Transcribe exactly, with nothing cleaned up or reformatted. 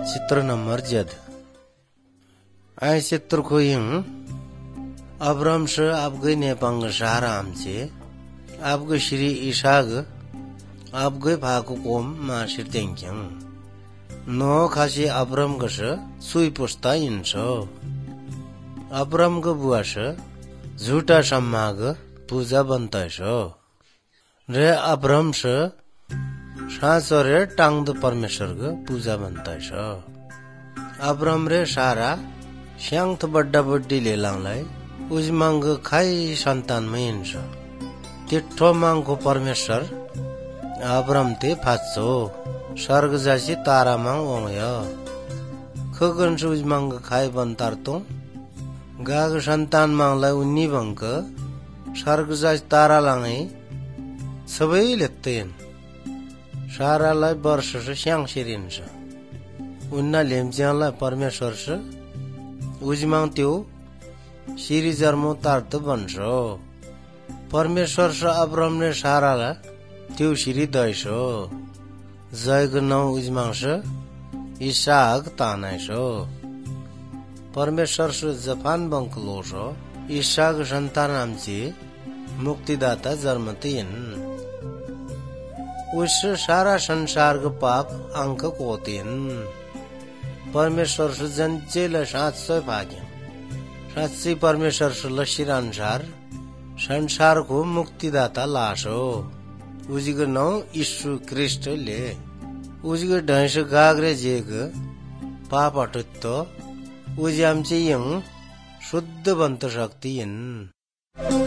चित्र नंबर जद आय चित्र को हिंग अब्राम से आपगे नेपांग सहारा आमचे आपगे श्री ईशाग आपगे भाको कोम मासिर तेंक्यंग नो खासी अब्राम गस सुई पुस्ता इन्सो अब्राम ग बुवास झूठा सम्माग पूजा बन्तैसो रे अब्राम से साँचो रे टांग परमेश्वर ग पूजा बन्तैछ अब्राम रे सारा स्यांथ बड्डा बड्डी लेलांगलाई उजमांग खाई सन्तान में हिंस तिठो मांगको परमेश्वर अब्राम ते फाचो स्वर्ग जासी तारा मांग ओंगय खगन से उजमांग खाई बनतार तो गाग सन्तान मांगलाई उन्नी बंक स्वर्ग जासी तारा लांगै सबै लेत्तैन सारालाई वर्ष से स्यांग सिरिन्छ उन्ना लेम्च्यालाई परमेश्वर से उजमांग त्यो सिरी जर्मो तार्त बन्छो परमेश्वर से अब्राम ने साराला त्यो सिरी दैसो जयग नौ उजमांग से इसाक तानाइसो परमेश्वर से जफान बंक लोसो इसाक संतान आमची मुक्तिदाता जन्मतीन उससे सारा संसार का पाप अंक कोतीन परमेश्वर से जनचेल सात सौ भाग्य साच्ची परमेश्वर से लशिर अनुसार संसार को मुक्तिदाता लासो उजिग नौ यीशु ख्रिस्ट ले उजिग ढैस गाग्रे जेग पाप अटुत्तो उजी आमचे यंग शुद्ध बंत शक्ति इन